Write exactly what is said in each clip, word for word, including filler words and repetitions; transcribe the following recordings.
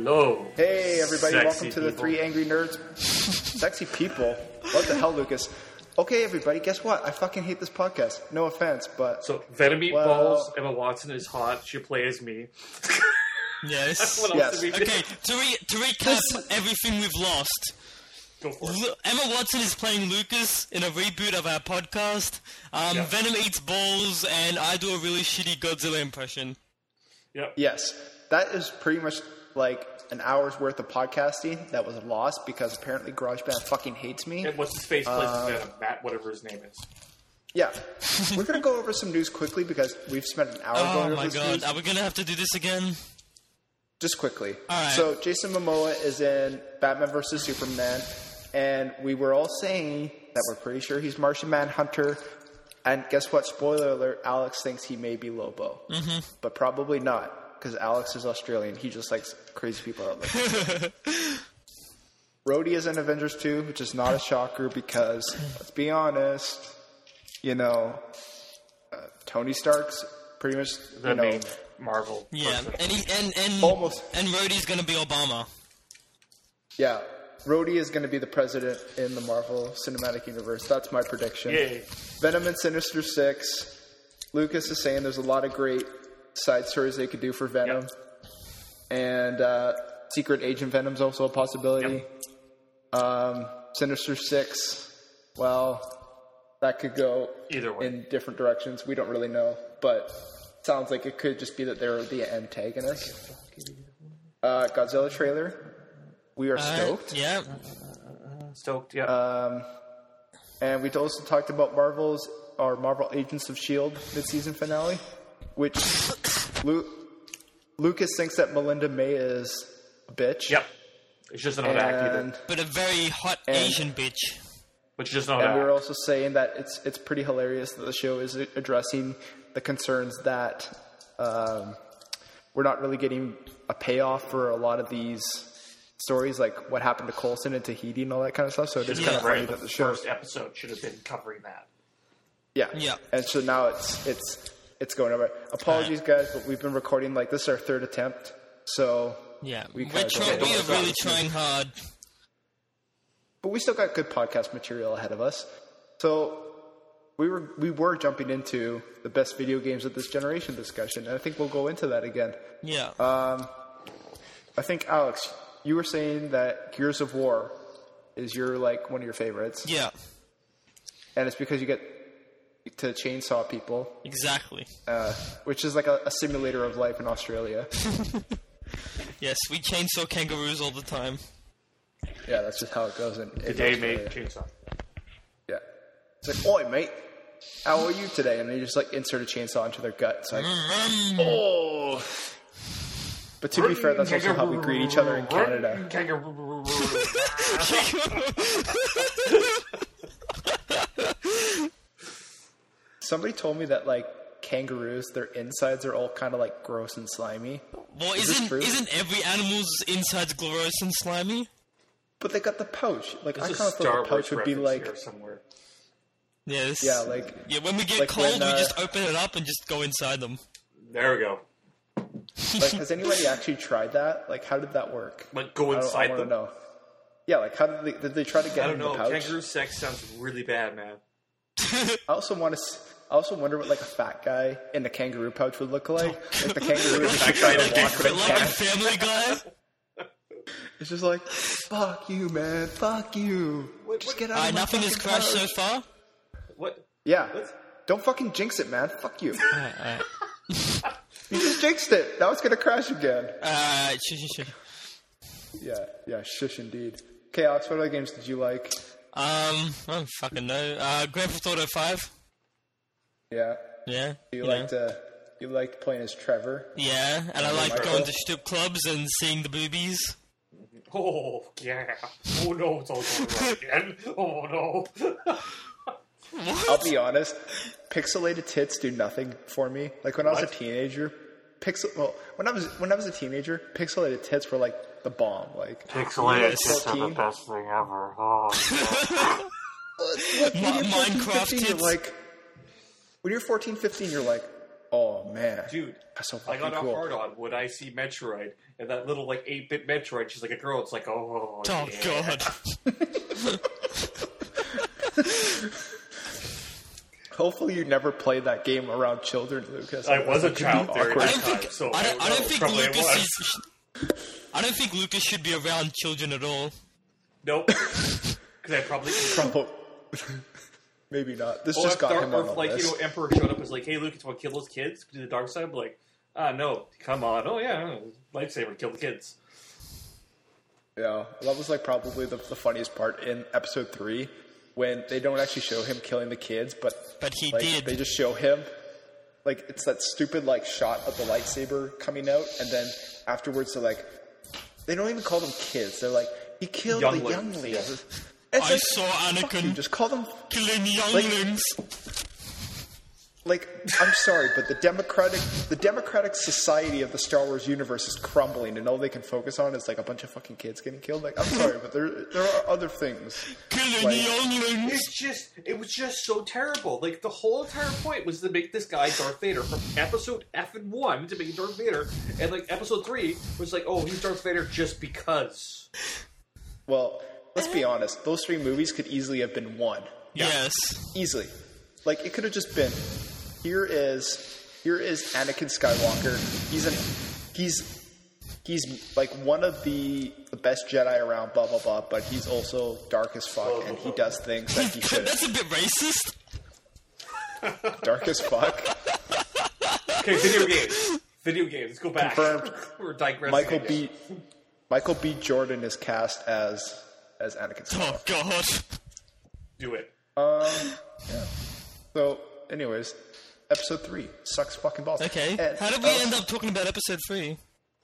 Hello. Hey, everybody. Sexy Welcome to people. the Three Angry Nerds. Sexy people? What the hell, Lucas? Okay, everybody, guess what? I fucking hate this podcast. No offense, but... So, Venom Meatballs, Well- Emma Watson is hot. She'll play as me. Yes. What else Yes. did we do? Okay, to, re- to recap everything we've lost. Go for it. Lu- Emma Watson is playing Lucas in a reboot of our podcast. Um, Yeah. Venom eats balls, and I do a really shitty Godzilla impression. Yep. Yes, that is pretty much like an hour's worth of podcasting that was lost because apparently GarageBand fucking hates me. And what's his face plays Uh, Venom? Matt, whatever his name is. Yeah. We're going to go over some news quickly because we've spent an hour Oh going over my this god, news. are we gonna have to do this again? Just quickly. Alright. So Jason Momoa is in Batman versus Superman, and we were all saying that we're pretty sure he's Martian Manhunter. And guess what? Spoiler alert, Alex thinks he may be Lobo. Mm-hmm. But probably not, because Alex is Australian. He just likes crazy people out there. Rhodey is in Avengers two, which is not a shocker because, let's be honest, you know, uh, Tony Stark's pretty much, The you know... main Marvel Yeah, person. and he, and and Almost. and Rhodey's gonna be Obama. Yeah, Rhodey is going to be the president in the Marvel Cinematic Universe. That's my prediction. Yay. Venom and Sinister Six. Lucas is saying there's a lot of great side stories they could do for Venom. Yep. And uh, Secret Agent Venom's also a possibility. Yep. Um, Sinister Six, well, that could go Either way. in different directions. We don't really know, but sounds like it could just be that they're the antagonists. Uh, Godzilla trailer. We are Uh, stoked. yeah. Stoked, yeah. Um, and we also talked about Marvel's our Marvel Agents of S H I E L D mid-season finale, which Lu- Lucas thinks that Melinda May is a bitch. yep. It's just not act either. And, But a very hot And- Asian bitch. Which is just not and we were act. also saying that it's it's pretty hilarious that the show is addressing the concerns that um, we're not really getting a payoff for a lot of these stories, like what happened to Coulson and Tahiti and all that kind of stuff. So it is Yeah, kind of funny right. that The the show, first episode should have been covering that. yeah, Yeah. And so now it's it's it's going over. Apologies, guys, but we've been recording like this is our third attempt, so Yeah, We we are kinda try- don't- we are don't- really trying hard. but we still got good podcast material ahead of us. So we were we were jumping into the best video games of this generation discussion, and I think we'll go into that again. Yeah. I think Alex, you were saying that Gears of War is your like one of your favorites, yeah. and it's because you get to chainsaw people, Exactly. uh, which is like a, a simulator of life in Australia. Yes, we chainsaw kangaroos all the time. Yeah, that's just how it goes in, in The day Australia. made chainsaw. Yeah, it's like, oi, mate, how are you today? And they just like insert a chainsaw into their gut. It's like, oh. But to be fair, that's also how we greet each other in Canada. Kangaroo. Somebody told me that like kangaroos, their insides are all kind of like gross and slimy. Well, Is this isn't true? isn't every animal's insides gross and slimy? But they got the pouch. Like I There's kind a of Star thought the pouch Wars would be reference like, here somewhere. Yes. yeah, like Yeah, when we get like cold, when, uh, we just open it up and just go inside them. There we go. like has anybody actually tried that? Like how did that work? Like go I, don't- I inside want to them. know. Yeah, like how did they did they try to get I in don't the know. pouch? Kangaroo sex sounds really bad, man. I also want to. I also wonder what like a fat guy in a kangaroo pouch would look like. Like the kangaroo is Fat just guy trying in to a walk, but it Like a can't. Family Guy. It's just like, fuck you, man, fuck you. Just get out Alright, of my nothing has fucking crashed so pouch. far. What? Yeah, What? don't fucking jinx it, man. Fuck you. Alright, alright. You just jinxed it. Now it's gonna crash again. Alright, shh, shh, shh. Yeah, yeah, shush indeed. Okay, Alex, what other games did you like? Um, I don't fucking know. Uh, Grand Theft Auto five. Yeah, Yeah. you, you liked know. uh, you liked playing as Trevor. Yeah, and I like Michael? going to strip clubs and seeing the boobies. Oh yeah. Oh no, it's all going wrong again. Oh no. I'll be honest, pixelated tits do nothing for me. Like when I was a What? teenager, pixel. Well, when I was when I was a teenager, pixelated tits were like the bomb. Like Pixelated tits are the best thing ever. Oh, Like, when Mi- you're fourteen, Minecraft fifteen, you're tits. like, when you're fourteen, fifteen, you're like, Oh man, Dude, that's so I fucking got a cool. hard on when I see Metroid and that little like eight bit Metroid. She's like a girl. It's like, oh, Oh yeah. god. Hopefully, you never played that game around children, Lucas. I was a That could be child there. awkward. I don't think. So I don't, I know, don't think probably it Lucas was. is. I don't think Lucas should be around children at all. Nope. Because I probably. Probably- Maybe not. This Or just if, got Dar- him or on if the like, list. you know, Emperor showed up and was like, hey, Lucas, want to kill those kids? Do the dark side? I'm like, ah, no. Come on. Oh, yeah. Lightsaber, kill the kids. Yeah, that was like probably the, the funniest part in episode three when they don't actually show him killing the kids, but But he like, did. they just show him like it's that stupid like shot of the lightsaber coming out, and then afterwards they're like, they don't even call them kids. They're like, he killed the Younglings, younglings. yeah. It's I like, saw fuck you, Anakin just call them. killing younglings. Like, I'm sorry, but the democratic the democratic society of the Star Wars universe is crumbling, and all they can focus on is like a bunch of fucking kids getting killed. Like, I'm sorry, but there there are other things. killing like- younglings. It's just, it was just so terrible. Like, the whole entire point was to make this guy Darth Vader from episode F and one to make Darth Vader, and like episode three was like, oh, he's Darth Vader just because. Well, let's be honest. Those three movies could easily have been one. Yes. Easily. Like, it could have just been, here is, here is Anakin Skywalker. He's an, he's, he's like one of the, the best Jedi around, blah, blah, blah, but he's also dark as fuck, and he does things that he shouldn't. That's a bit racist. Dark as fuck. Okay, video games. Video games. Let's go back. Confirmed. We're digressing. Michael again. B. Michael B. Jordan is cast as, as Anakin Oh Skywalker. god. Do it. Um, yeah. So, anyways, episode three sucks fucking balls. Okay. And, How did we uh, end up talking about episode three?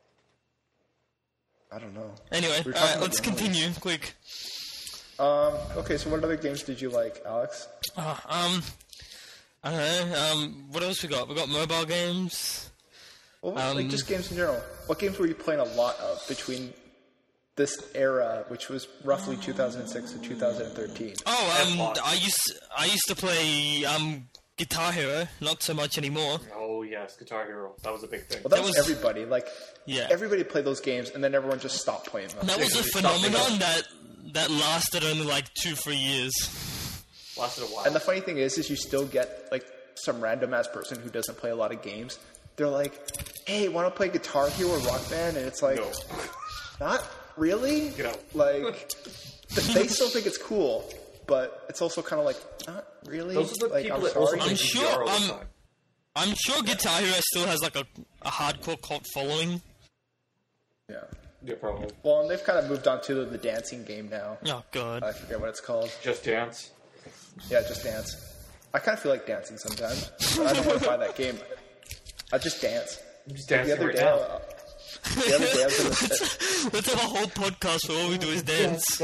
I don't know. Anyway, We were talking alright, about let's younglings. continue. Quick. Um, okay, so what other games did you like, Alex? Uh, um, I don't know. Um, what else we got? We got mobile games. Well, Um, like just games in general. What games were you playing a lot of between this era, which was roughly two thousand six to two thousand thirteen? Oh, um, Xbox. I used I used to play um Guitar Hero. Not so much anymore. Oh, yes, Guitar Hero. That was a big thing. Well, that, That was, was- everybody. Like, Yeah. everybody played those games, and then everyone just stopped playing them. That was a because they stopped phenomenon that that lasted only like two, three years. Lasted a while. And the funny thing is, is you still get like some random ass person who doesn't play a lot of games. They're like, "Hey, want to play Guitar Hero or Rock Band?" And it's like, No. not really. Get out. Like, th- they still think it's cool, but it's also kind of like, not really. Those are the like, people I'm that also sorry. play I'm G T sure, R all the um, time. I'm sure Guitar Hero still has like a, a hardcore cult following. Yeah. Yeah, probably. Well, and they've kind of moved on to the dancing game now. Oh god. I forget what it's called. Just Dance. Yeah, Just Dance. I kind of feel like dancing sometimes, but I don't want to buy that game. I just dance. I'm just The dancing other right day, now. uh, the other day I was in the, Let's have a whole podcast where all we do is dance.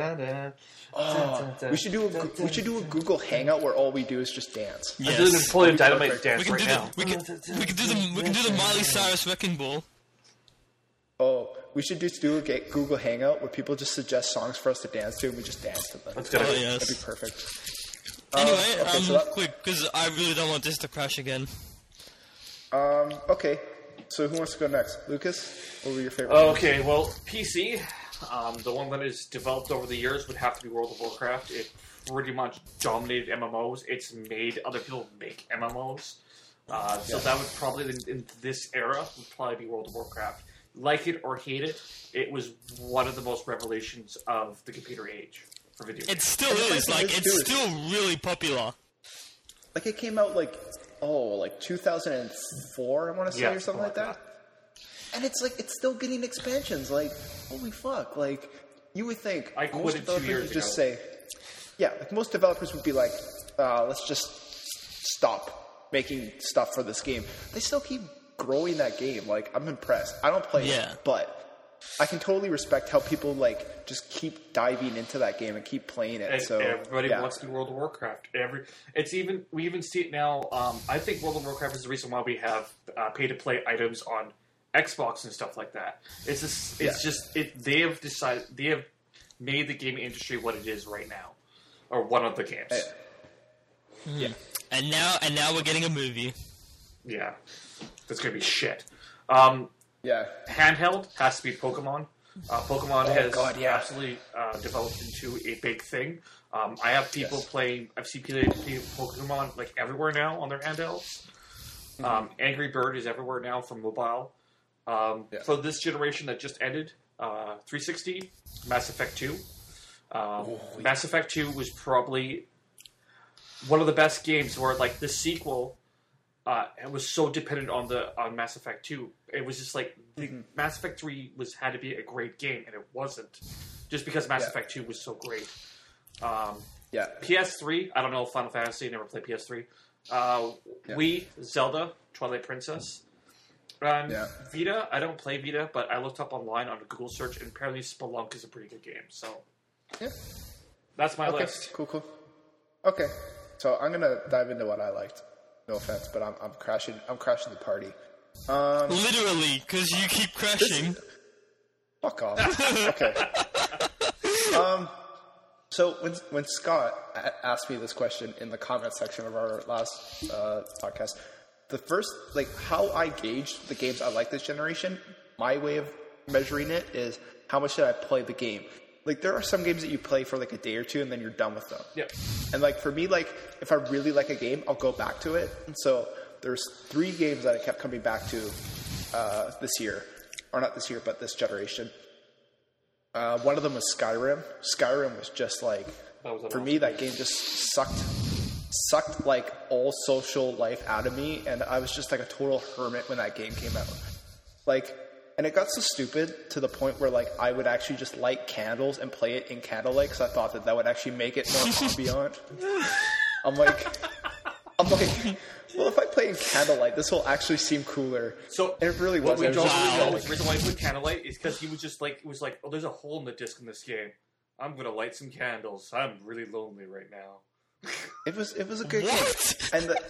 oh, we should do a we should do a Google Hangout where all we do is just dance. I'm doing Yes. Napoleon Dynamite perfect. dance We can right do now. the we can we can do the we can do the Miley Cyrus Wrecking Ball. Oh, we should just do a ga- Google Hangout where people just suggest songs for us to dance to, and we just dance to them. Let's do Oh it. yes. That'd be perfect. Anyway, okay, um, so that- quick, because I really don't want this to crash again. Um, okay, so who wants to go next? Lucas, what were your favorite? Okay, well, P C, um, the one that is developed over the years would have to be World of Warcraft. It pretty much dominated M M Os. It's made other people make M M Os. Uh, so Yeah. that would probably, in, in this era, would probably be World of Warcraft. Like it or hate it, it was one of the most revelations of the computer age for video games. It still And the is funny like thing is, it's too, is- still really popular. Like it came out like oh, like two thousand four, I want to say, Yeah, or something like something that. like And it's like it's still getting expansions. Like holy fuck! Like you would think I most quit it two developers years would just ago. say, yeah, like most developers would be like, uh, let's just stop making stuff for this game. They still keep growing that game. Like I'm impressed. I don't play Yeah. it, but I can totally respect how people like just keep diving into that game and keep playing it. And so everybody yeah. wants to do World of Warcraft. Every it's even we even see it now. Um, I think World of Warcraft is the reason why we have uh, pay to play items on Xbox and stuff like that. It's just, it's Yeah. just it. They have decided they have made the gaming industry what it is right now, or one of the games. Yeah. And now and now we're getting a movie. Yeah, that's gonna be shit. Um, Yeah. handheld has to be Pokemon. Uh, Pokemon Oh, has God, yeah. absolutely uh, developed into a big thing. Um, I have people Yes. playing. I've seen people playing Pokemon like everywhere now on their handhelds. Um, Angry Bird is everywhere now for mobile. Um, Yeah. For this generation that just ended, uh, three sixty, Mass Effect two. Um, Mass Effect two was probably one of the best games where, like, the sequel uh, it was so dependent on the on Mass Effect two. It was just like the Mm-hmm. Mass Effect three was had to be a great game, and it wasn't, just because Mass Yeah. Effect two was so great. Um, Yeah. P S three, I don't know Final Fantasy. Never played P S three. Uh, Yeah. Wii, Zelda, Twilight Princess. Um, Yeah. Vita, I don't play Vita, but I looked up online on a Google search, and apparently Spelunk is a pretty good game. So Yeah. that's my Okay. list. Cool. Cool. Okay. So I'm gonna dive into what I liked. No offense, but I'm I'm crashing. I'm crashing the party. Um. Literally, because you keep crashing. Fuck off. Okay. Um. So when when Scott a- asked me this question in the comment section of our last uh, podcast, the first like how I gauged the games I like this generation, my way of measuring it is how much did I play the game. Like there are some games that you play for like a day or two and then you're done with them. Yep. And like for me, like if I really like a game, I'll go back to it. And so there's three games that I kept coming back to uh, this year, or not this year, but this generation. Uh, one of them was Skyrim. Skyrim was just like, That was an for awesome me, that game just sucked, sucked like all social life out of me, and I was just like a total hermit when that game came out. Like, and it got so stupid to the point where like I would actually just light candles and play it in candlelight because I thought that that would actually make it more ambient. I'm like, I'm like, well, if I play in candlelight, this will actually seem cooler. So and it really what was. we It was don't just really know like- is the reason why he put candlelight is because he was just like it was like, oh, there's a hole in the disc in this game. I'm gonna light some candles. I'm really lonely right now. It was it was a good What? game, and the,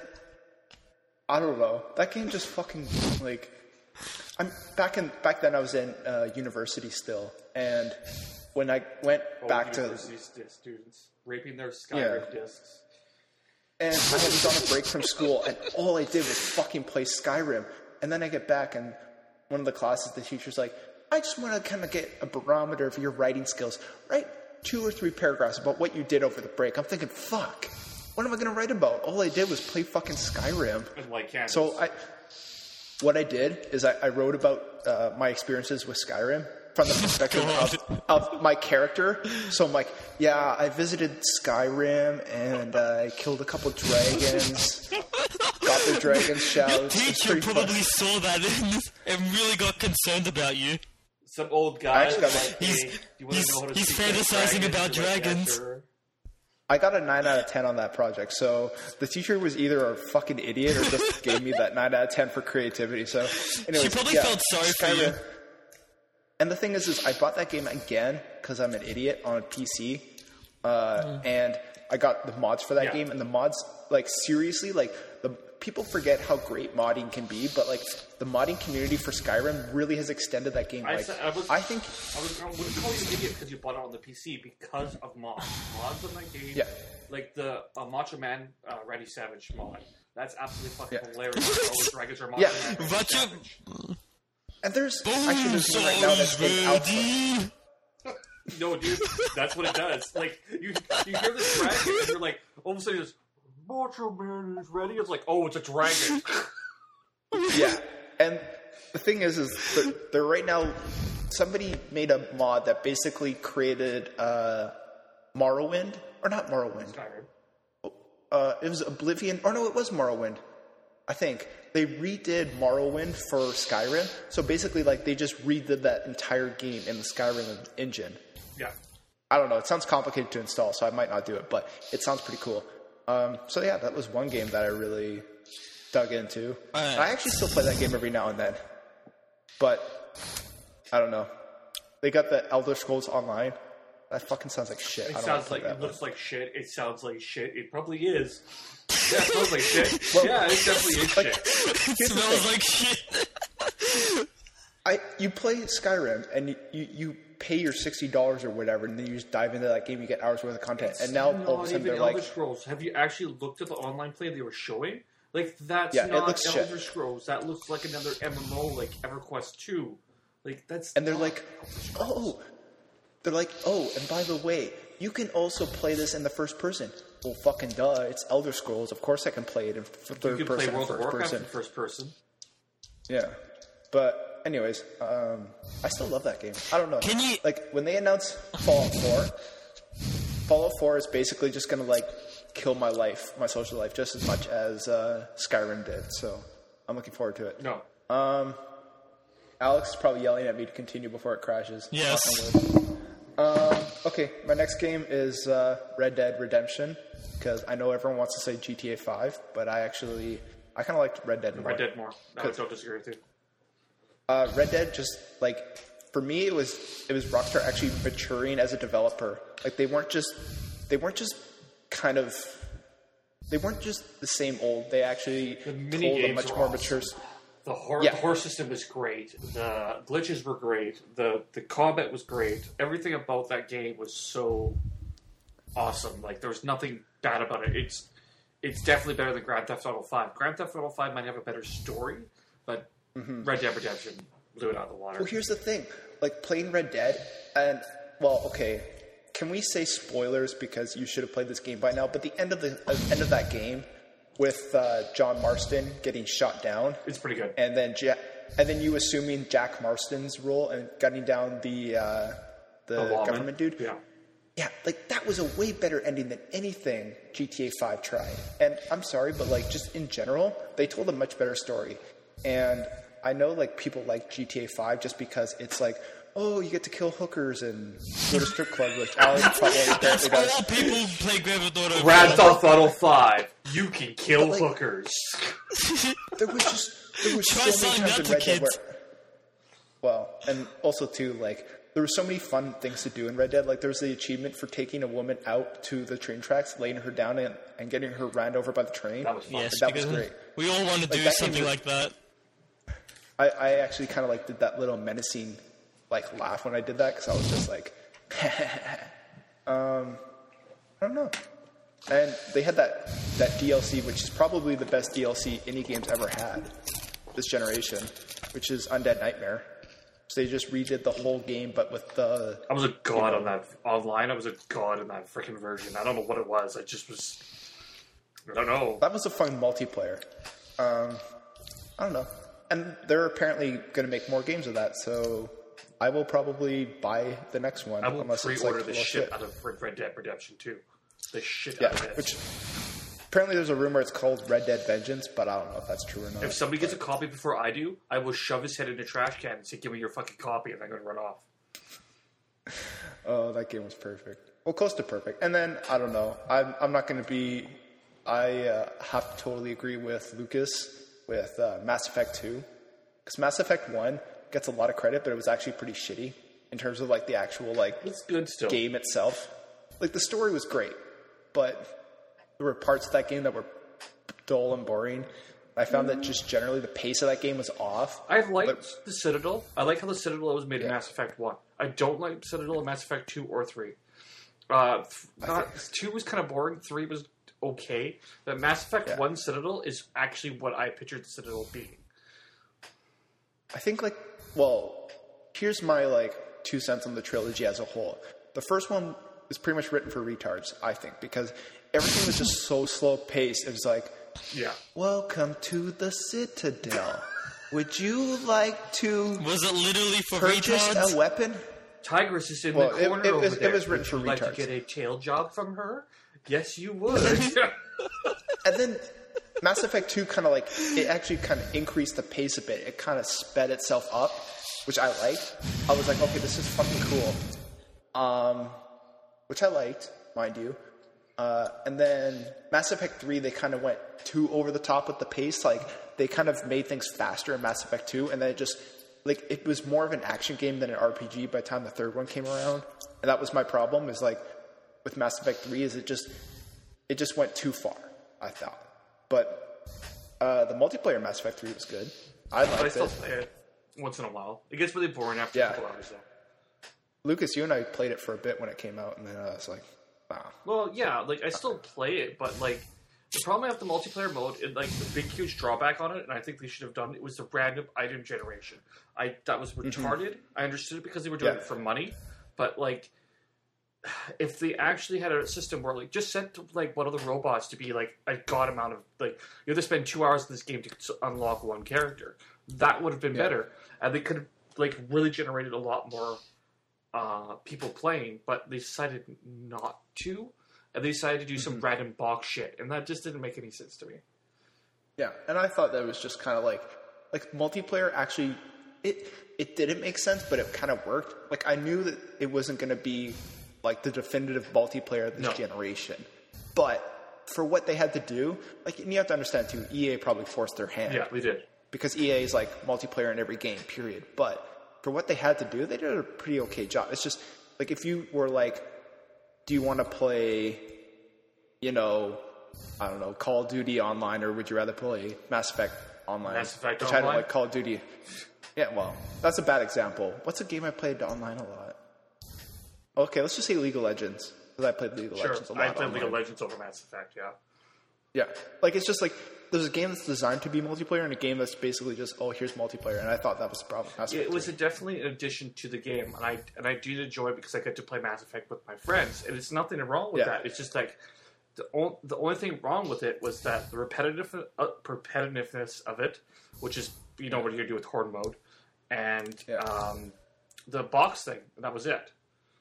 I don't know, that game just fucking like. I'm back in back then. I was in uh, university still, and when I went Oh, back to university st- students raping their Skyrim Yeah. discs. and I was on a break from school, and all I did was fucking play Skyrim. And then I get back, and one of the classes, the teacher's like, "I just want to kind of get a barometer of your writing skills. Write two or three paragraphs about what you did over the break." I'm thinking, fuck, what am I going to write about? All I did was play fucking Skyrim. And light candles. So I, what I did is I, I wrote about uh, my experiences with Skyrim from the perspective of, of my character. So I'm like, yeah, I visited Skyrim and uh, I killed a couple dragons, got the dragon shouts. Your It's teacher pretty fun. probably saw that and, and really got concerned about you. Some old I guy. actually got like, my- He's- hey, do you wanna he's- know how to he's speak like fantasizing dragons? about You're like, yeah, dragons. sure. I got a nine out of ten on that project. So the teacher was either a fucking idiot or just gave me that nine out of ten for creativity. So anyways, She probably yeah, felt sorry for you. Skyrim. And the thing is, is I bought that game again because I'm an idiot on a P C, uh, and I got the mods for that Yeah. game. And the mods, like seriously, like the people forget how great modding can be, but like the modding community for Skyrim really has extended that game. I Like said- I was- I think, I was I wouldn't call you an idiot because you bought it on the P C because of mods. Mods on that game. Yeah. Like the uh, Macho Man uh, Randy Savage mod. That's absolutely fucking Yeah. hilarious. All the dragons are Macho Yeah. Man. Randy Macho- Savage. and there's Boom, actually there's one right now that's been out. ready. No, dude, that's what it does. Like you, you hear this dragon, and you're like, all of a sudden, it's Macho Man is ready. It's like, oh, it's a dragon. Yeah, and the thing is, is they're, they're right now. Somebody made a mod that basically created uh, Morrowind, or not Morrowind. Skyrim. Uh, it was Oblivion, or no, it was Morrowind. I think they redid Morrowind for Skyrim. So basically, like they just redid that entire game in the Skyrim engine. Yeah. I don't know. It sounds complicated to install, so I might not do it, but it sounds pretty cool. Um, so yeah, that was one game that I really dug into. Alright. I actually still play that game every now and then, but I don't know. They got the Elder Scrolls Online. That fucking sounds like shit. It I don't sounds wanna like play it that looks like shit. It sounds like shit. It probably is. Yeah, it smells like shit. yeah, it definitely is Like, shit. It Here's the smells thing. like shit. I you play Skyrim and you, you, you pay your sixty dollars or whatever, and then you just dive into that game. You get hours worth of content, and now all of a Not sudden even they're Elder like, Scrolls. Have you actually looked at the online play they were showing? Like, that's Yeah, it not looks Elder shit. Scrolls. That looks like another M M O, like EverQuest two. Like, that's And they're not like, Elder Scrolls. oh, they're like, oh, and by the way, you can also play this in the first person. Well, fucking duh, it's Elder Scrolls. Of course I can play it in f- third You can play person, World of first Warcraft person. in first person. Yeah, but anyways, um, I still love that game. I don't know. Can you- like when they announced Fallout four? Fallout four is basically just gonna like kill my life, my social life, just as much as uh, Skyrim did. So I'm looking forward to it. No. Um, Alex is probably yelling at me to continue before it crashes. Yes. Um, okay, my next game is uh, Red Dead Redemption, because I know everyone wants to say G T A five, but I actually I kind of liked Red Dead more. Red Dead more. No, I don't disagree with you. Uh, Red Dead just like for me it was it was Rockstar actually maturing as a developer. Like they weren't just they weren't just kind of they weren't just the same old. They actually The mini told a games much were more awesome. mature. The horror, Yeah. the horror system was great. The glitches were great. The the combat was great. Everything about that game was so awesome. Like there was nothing bad about it. It's it's definitely better than Grand Theft Auto five. Grand Theft Auto five might have a better story, but Red Dead Redemption blew it out of the water. Well, here's the thing: like playing Red Dead, and well, okay, can we say spoilers because you should have played this game by now? But the end of the uh, end of that game with uh, John Marston getting shot down, It's pretty good. and then ja- and then you assuming Jack Marston's role and gunning down the uh, the, The lawman. government dude. Yeah. Yeah, like that was a way better ending than anything G T A five tried. And I'm sorry, but like just in general, they told a much better story. And I know like people like G T A five just because it's like, oh, you get to kill hookers and go to strip clubs, which Alex probably That's apparently does. all people play Grand Theft Auto. Grand Theft Auto five. You can kill But, like- hookers. There was just there was Try so many selling times that in to Red Dead kids. where, well, and also too like there were so many fun things to do in Red Dead. Like there was the achievement for taking a woman out to the train tracks, laying her down and, and getting her ran over by the train. That was fun. Yes, That was because great. we all want to do that something game- like that. I, I actually kind of like did that little menacing like laugh when I did that because I was just like, um, I don't know. And they had that that D L C, which is probably the best D L C any game's ever had this generation, which is Undead Nightmare. So they just redid the whole game, but with the I was a god on that online. I was a god in that freaking version. I don't know what it was. I just was. I don't know. that was a fun multiplayer. Um, I don't know. And they're apparently going to make more games of that, so I will probably buy the next one. I will unless it's pre-order like the full of shit out of Red Dead Redemption two. The shit Yeah, out of it. which apparently there's a rumor it's called Red Dead Vengeance, but I don't know if that's true or not. If somebody gets a copy before I do, I will shove his head in a trash can and say, "Give me your fucking copy," and I'm going to run off. Oh, that game was perfect. Well, close to perfect. And then I don't know. I'm I'm not going to be. I uh, have to totally agree with Lucas with uh, Mass Effect two, because Mass Effect one gets a lot of credit, but it was actually pretty shitty in terms of like the actual like It's good still. game itself. Like the story was great, but there were parts of that game that were dull and boring. I found that just generally the pace of that game was off. I liked But- the Citadel. I like how the Citadel was made in Yeah. Mass Effect one. I don't like Citadel in Mass Effect two or three. Uh, f- not, two was kind of boring. Three was okay. But Mass Effect Yeah. one Citadel is actually what I pictured the Citadel being. I think like well, here's my like two cents on the trilogy as a whole. The first one was pretty much written for retards, I think, because everything was just so slow paced. It was like, Yeah. welcome to the Citadel. Would you like to Was it literally for purchase retards? a weapon? Tigress is in Well, the it- corner it over was- it there. was written Would for you like retards. to get a tail job from her? Yes, you would. And then Mass Effect two kind of like, it actually kind of increased the pace a bit. It kind of sped itself up, which I liked. I was like, okay, this is fucking cool. Um, which I liked, mind you. Uh, and then Mass Effect three, they kind of went too over the top with the pace. Like, they kind of made things faster in Mass Effect two, and then it just, like, it was more of an action game than an R P G by the time the third one came around. And that was my problem, is like, with Mass Effect three, is it just, it just went too far, I thought. But uh, the multiplayer Mass Effect three was good. I But I liked still it. play it once in a while. It gets really boring after Yeah. a couple hours, though. Lucas, you and I played it for a bit when it came out, and then I was like, wow. Well, yeah, like I still play it, but like The problem I have with the multiplayer mode, it, like the big huge drawback on it, and I think they should have done it was the random item generation. I that was retarded. Mm-hmm. I understood it because they were doing yeah. it for money, but like, if they actually had a system where like just sent like one of the robots to be like a god amount of like you have to spend two hours in this game to unlock one character, that would have been yeah. better, and they could have like really generated a lot more uh, people playing. But they decided not to. And they decided to do some mm-hmm. random box shit, and that just didn't make any sense to me. Yeah, and I thought that was just kind of like, like multiplayer actually, it it didn't make sense, but it kind of worked. Like I knew that it wasn't going to be like the definitive multiplayer this no. generation, but for what they had to do, like, and you have to understand too, E A probably forced their hand. Yeah, they did. Because E A is like multiplayer in every game, period. But for what they had to do, they did a pretty okay job. It's just like if you were like, do you want to play, you know, I don't know, Call of Duty online, or would you rather play Mass Effect online? Mass Effect Which online? I don't like Call of Duty. Yeah, well, that's a bad example. What's a game I played online a lot? Okay, let's just say League of Legends. Because I played League of sure. Legends a lot. I played online. League of Legends over Mass Effect, yeah. Yeah. Like, it's just like, there's a game that's designed to be multiplayer and a game that's basically just, oh, here's multiplayer. And I thought that was the problem. Mass Yeah, it was a definitely an addition to the game. And I and I did enjoy it because I got to play Mass Effect with my friends. And it's nothing wrong with yeah. that. It's just like, the, on, the only thing wrong with it was that the repetitive, uh, repetitiveness of it, which is, you know, what you're going to do with Horde mode, and yeah. um, the box thing. And that was it.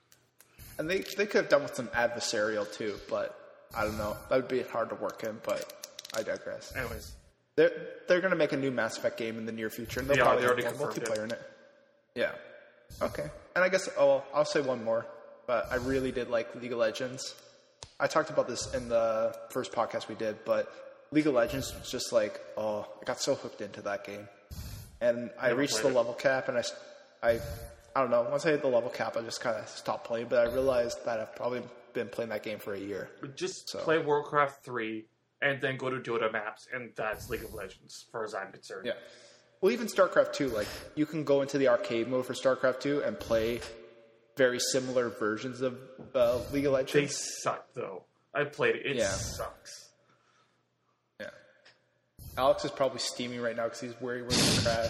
And they they could have done with some adversarial too, but I don't know. That would be hard to work in, but I digress. Anyways. They're, they're going to make a new Mass Effect game in the near future, and they'll yeah, probably already have multiplayer it. in it. Yeah. Okay. And I guess, oh, I'll say one more, but I really did like League of Legends. I talked about this in the first podcast we did, but League of Legends was just like, oh, I got so hooked into that game. And I Never reached the it. level cap, and I, I, I don't know, once I hit the level cap, I just kind of stopped playing, but I realized that I've probably been playing that game for a year. Just so. play Warcraft three, and then go to Dota maps, and that's League of Legends, as far as I'm concerned. Yeah. Well, even StarCraft two, like, you can go into the arcade mode for StarCraft two and play very similar versions of uh, League of Legends. They suck, though. I played it. It yeah. sucks. Yeah. Alex is probably steaming right now because he's worried we're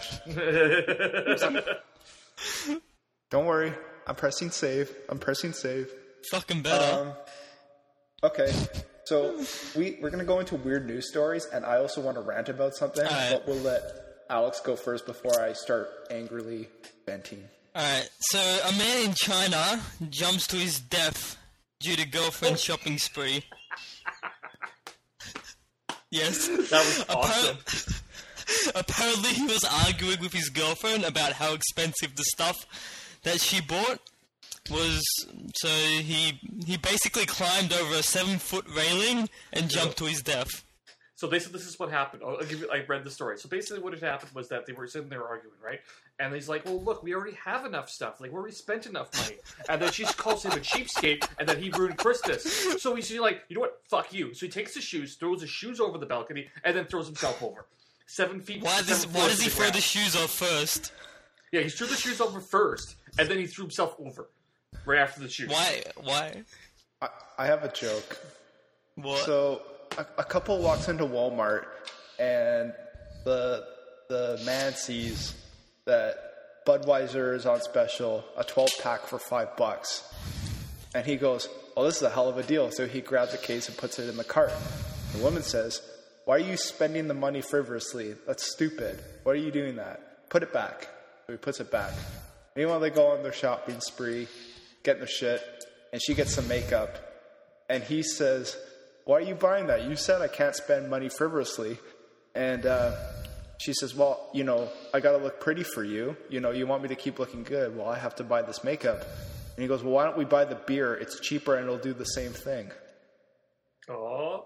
going to crash. Don't worry. I'm pressing save. I'm pressing save. Fucking better. Um, okay. So we, we're going to go into weird news stories, and I also want to rant about something, right. but we'll let Alex go first before I start angrily venting. Alright, so a man in China jumps to his death due to girlfriend shopping spree. Yes. That was awesome. Appar- Apparently he was arguing with his girlfriend about how expensive the stuff that she bought was, so he he basically climbed over a seven foot railing and jumped to his death. So basically, this is what happened. I'll give you, I read the story. So basically, what had happened was that they were sitting there arguing, right? And he's like, "Well, look, we already have enough stuff. Like, we already spent enough money." And then she calls him a cheapskate, and then he ruined Christmas. So he's like, "You know what? Fuck you." So he takes his shoes, throws his shoes over the balcony, and then throws himself over seven feet. Why does seven Why does he the throw ground. the shoes off first? Yeah, he threw the shoes over first, and then he threw himself over right after the shoes. Why? Why? I, I have a joke. What? So a, a couple walks into Walmart, and the the man sees that Budweiser is on special, a twelve pack for five bucks, and he goes, "Oh, this is a hell of a deal." So he grabs a case and puts it in the cart. The woman says, "Why are you spending the money frivolously? That's stupid. Why are you doing that? Put it back." So he puts it back. Meanwhile, they go on their shopping spree, getting their shit, and she gets some makeup, and he says, "Why are you buying that? You said I can't spend money frivolously." And uh, she says, "Well, you know, I got to look pretty for you. You know, you want me to keep looking good. Well, I have to buy this makeup." And he goes, "Well, why don't we buy the beer? It's cheaper and it'll do the same thing." Oh.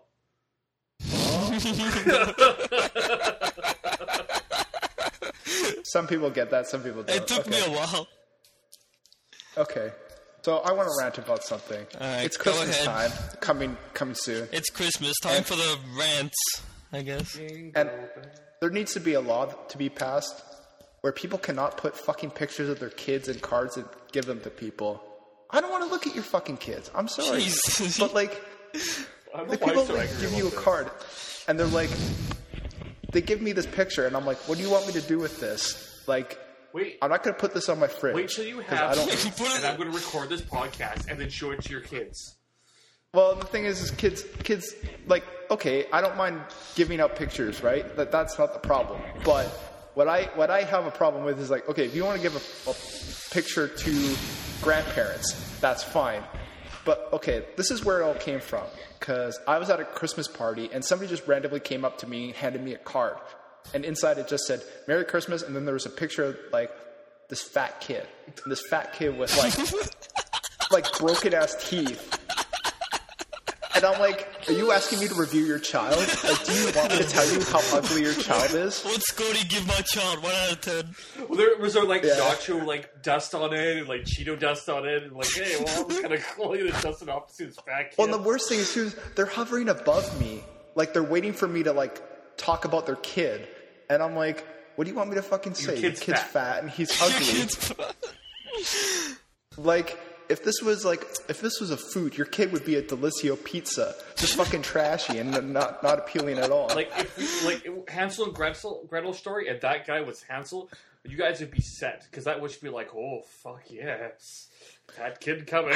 Some people get that, some people don't. It took okay. me a while. Okay. So I want to rant about something. Alright, it's go Christmas ahead. time, coming coming soon. It's Christmas time And- for the rants, I guess. And there needs to be a law to be passed where people cannot put fucking pictures of their kids in cards and give them to people. I don't want to look at your fucking kids. I'm sorry. Jesus. But like, don't know Like why people I'm so like angry give about you a this. card, and they're like, they give me this picture, and I'm like, what do you want me to do with this? Like, Wait, I'm not gonna put this on my fridge. wait till you 'cause have I don't. kids, and I'm going to record this podcast and then show it to your kids. Well, the thing is, is kids, kids, like, okay, I don't mind giving out pictures, right? That that's not the problem. But what I what I have a problem with is like, okay, if you want to give a, a picture to grandparents, that's fine. But okay, this is where it all came from. Because I was at a Christmas party and somebody just randomly came up to me and handed me a card, and inside it just said "Merry Christmas," and then there was a picture of like this fat kid, and this fat kid with like like broken ass teeth. And I'm like, are you asking me to review your child? Like, do you want me to tell you how ugly your child is? What score do you give my child? One out of ten. Well, there was there like Yeah. nacho like dust on it and like Cheeto dust on it and like, hey, well, I'm kind of cool. You dusted off to this fat kid. Well, and the worst thing is, too, is they're hovering above me. Like, they're waiting for me to, like, talk about their kid. And I'm like, what do you want me to fucking say? kid's Your kid's fat. fat and he's ugly. Like, if this was, like, if this was a food, your kid would be a Delissio pizza. Just fucking trashy and not not appealing at all. Like if we, like Hansel and Gretel, Gretel story, and that guy was Hansel, you guys would be set because that would be like, oh fuck yes, that kid coming.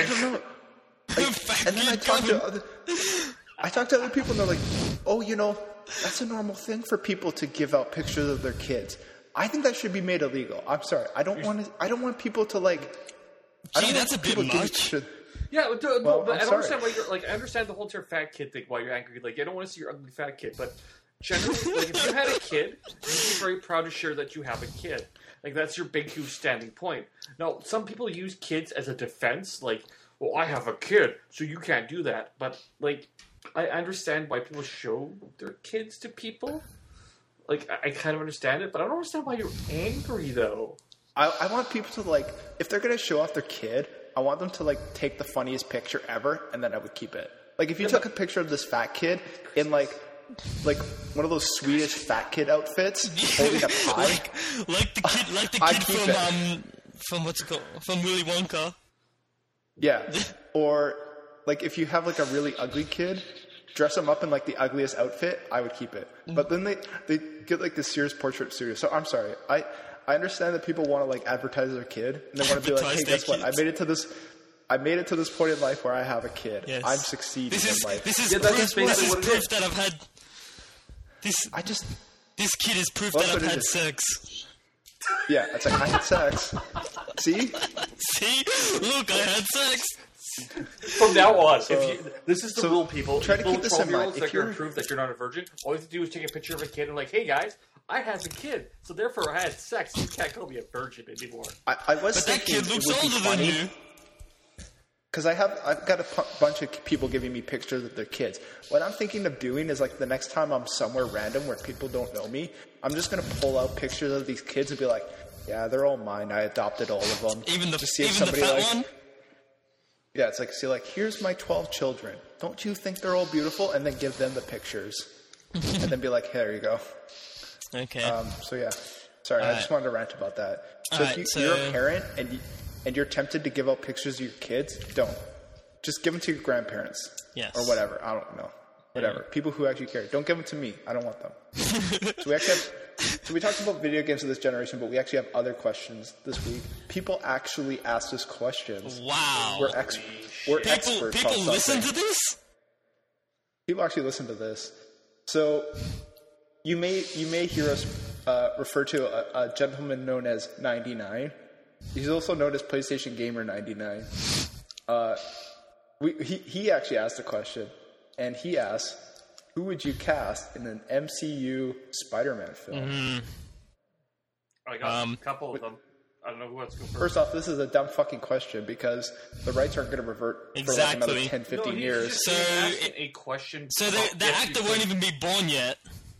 And then I talk to other, I talk to other people, and they're like, "Oh, you know, that's a normal thing for people to give out pictures of their kids." I think that should be made illegal. I'm sorry, I don't want to. I don't want people to like. I Gee, don't that's want a bit people giving much. pictures- Yeah, but, uh, Well, but I'm I don't sorry. understand why you're like. I understand the whole entire fat kid thing. Why you're angry? Like, I don't want to see your ugly fat kid. But generally, like, if you had a kid, you'd be very proud to share that you have a kid. Like, that's your big, huge standing point. Now, some people use kids as a defense. Like, well, I have a kid, so you can't do that. But like, I understand why people show their kids to people. Like, I, I kind of understand it, but I don't understand why you're angry though. I, I want people to like, if they're gonna show off their kid, I want them to like take the funniest picture ever, and then I would keep it. Like, if you took a picture of this fat kid in like, like one of those Swedish fat kid outfits, holding a pie. like, like the kid, like the I'd kid keep from it. um, from what's it called, from Willy Wonka. Yeah. Or, like, if you have, like, a really ugly kid, dress them up in, like, the ugliest outfit, I would keep it. But then they, they get, like, the Sears portrait studio. So, I'm sorry. I, I understand that people want to, like, advertise their kid. And they want to be like, Advertise hey, their guess what? I kids. made it to this... I made it to this point in life where I have a kid. Yes. I'm succeeding This is in life. this is Yeah, that's proof, basically this is what it proof is. that I've had. This I just... this kid is proof Well, that I've that's what it had is. sex. Yeah, it's like, I had sex. See? See, look, I had sex. From now on, if you, this is the so rule, people. try to Little keep this in mind. twelve-year-olds If that can you're- prove that you're not a virgin, all you have to do is take a picture of a kid and like, hey guys, I have a kid, so therefore I had sex. You can't call me a virgin anymore. I, I was But that thinking kid looks it would be older than funny. you. Because I have, I've got a pu- bunch of people giving me pictures of their kids. What I'm thinking of doing is like the next time I'm somewhere random where people don't know me, I'm just gonna pull out pictures of these kids and be like, "Yeah, they're all mine. I adopted all of them." Even the Just see if even the somebody fat like, one. yeah, it's like, see, like, here's my twelve children. Don't you think they're all beautiful? And then give them the pictures, and then be like, "Here you go." Okay. Um, so yeah, sorry, I Alright. just wanted to rant about that. So Alright, if you, so- you're a parent and you, and you're tempted to give out pictures of your kids, don't. Just give them to your grandparents. Yes. Or whatever. I don't know. Whatever. People who actually care. Don't give them to me. I don't want them. So we actually have. So we talked about video games of this generation, but we actually have other questions this week. People actually asked us questions. Wow. We're ex. We're People experts people on listen something. to this. People actually listen to this. So you may you may hear us uh, refer to a, a gentleman known as ninety-nine. He's also known as PlayStation Gamer ninety-nine. Uh, we, he he actually asked a question, and he asked, "Who would you cast in an M C U Spider-Man film?" Mm-hmm. I got Um, a couple of them. I don't know who wants to go first. First off, this is a dumb fucking question because the rights aren't going to revert for like another Exactly. ten, fifteen no, he's years. just So asking it- a question. So the about the if actor you won't could- even be born yet.